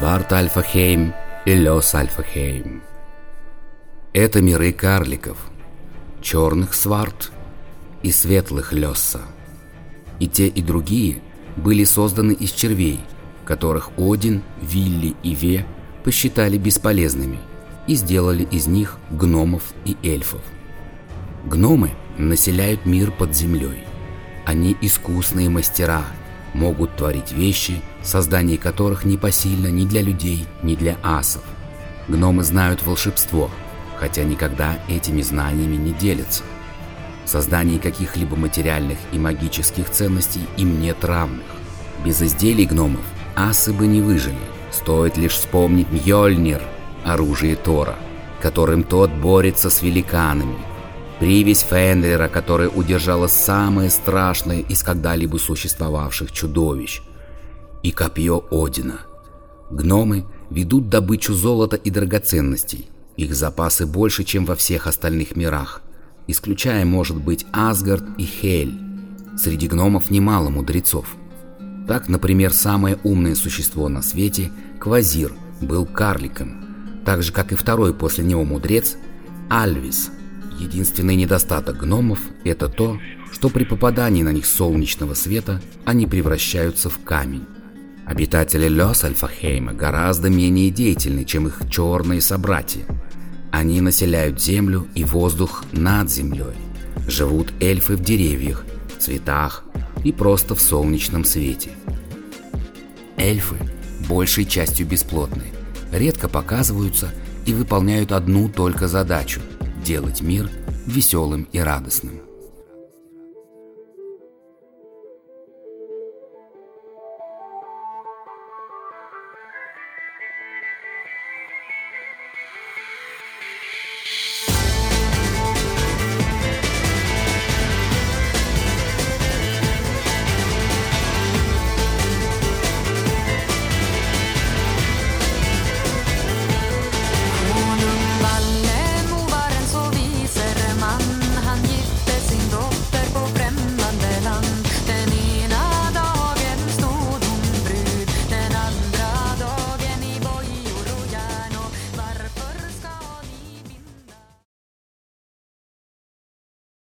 Сварт-Альфахейм и Лёс-Альфахейм. Это миры карликов, черных Сварт и светлых Лёса. И те, и другие были созданы из червей, которых Один, Вилли и Ве посчитали бесполезными и сделали из них гномов и эльфов. Гномы населяют мир под землей. Они искусные мастера, могут творить вещи, создание которых непосильно ни для людей, ни для асов. Гномы знают волшебство, хотя никогда этими знаниями не делятся. В создании каких-либо материальных и магических ценностей им нет равных. Без изделий гномов асы бы не выжили. Стоит лишь вспомнить Мьёльнир, оружие Тора, которым тот борется с великанами, привязь Фенрира, которая удержала самое страшное из когда-либо существовавших чудовищ, и копье Одина. Гномы ведут добычу золота и драгоценностей. Их запасы больше, чем во всех остальных мирах, исключая, может быть, Асгард и Хель. Среди гномов немало мудрецов. Так, например, самое умное существо на свете, Квазир, был карликом, так же, как и второй после него мудрец, Альвис. Единственный недостаток гномов – это то, что при попадании на них солнечного света они превращаются в камень. Обитатели Лёс-Альфахейма гораздо менее деятельны, чем их черные собратья. Они населяют землю и воздух над землей. Живут эльфы в деревьях, цветах и просто в солнечном свете. Эльфы большей частью бесплотны, редко показываются и выполняют одну только задачу – делать мир веселым и радостным.